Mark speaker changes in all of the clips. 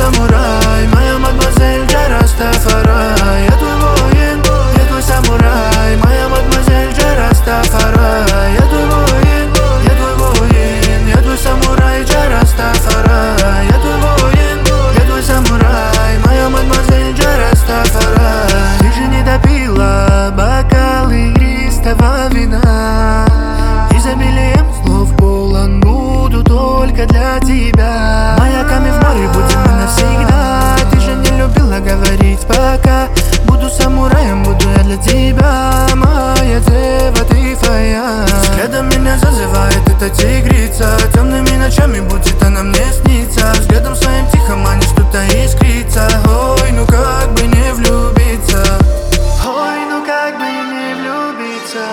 Speaker 1: самурай, моя мадемуазель Джа Растафарай. Я твой воин, я твой самурай, моя мадемуазель Джа Растафарай. Я твой воин, я твой воин, я твой самурай Джа Растафарай. Я твой воин, я твой самурай, моя мадемуазель Джа Растафарай. Ты же не допила бокал игристого вина, изобилием слов полон буду только для тебя. Маяками в море будем мы навсегда. Ты же не любила говорить пока. Буду самураем, буду я для тебя. Моя дева, ты твоя. Взглядом меня зазывает эта тигрица. Темными ночами будет она мне сниться. Взглядом своим тихо манит, что-то искрится. Ой, ну как бы не влюбиться. Ой, ну как бы не влюбиться.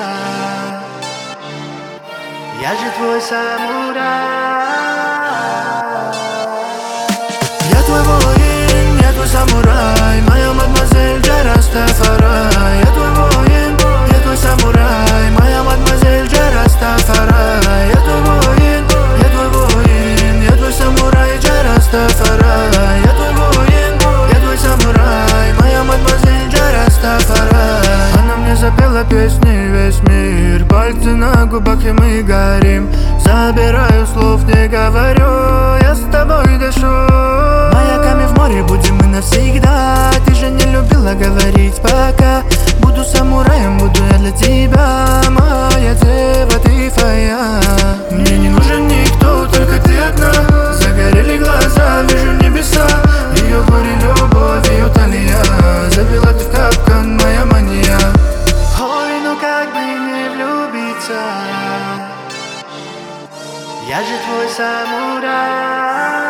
Speaker 1: Я же твой самурай. Я твой воин, я твой самурай, моя мадемуазель Джа Растафарай. Я твой воин, я твой самурай, моя мадемуазель Джа Растафарай. Я твой воин, я твой воин, я твой самурай Джа Растафарай. Я твой воин, я твой самурай, моя мадемуазель Джа Растафарай. Она мне запела песни весь мир, пальцы на губах и мы горим. Забираю, слов не говорю, я с тобой дышу. Маяками в море будем мы навсегда. Ты же не любила говорить пока. Буду самураем, буду я для тебя. Моя дева, ты твоя. Мне не нужен никто, только ты одна. Загорели глаза, вижу небеса. Ее горе, любовь, ее талия. Завела ты в капкан, моя мания. Ой, ну как бы не влюбиться. Я же твой самурай.